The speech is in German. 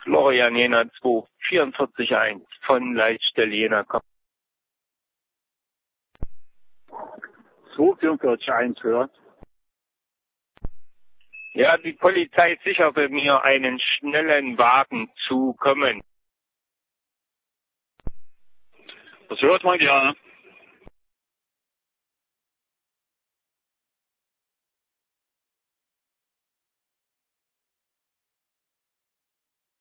Florian Jena 2, 44-1 von Leitstelle Jena. 244-1 hört. Ja, die Polizei sicherte mir einen schnellen Wagen zu kommen. Das hört man gerne.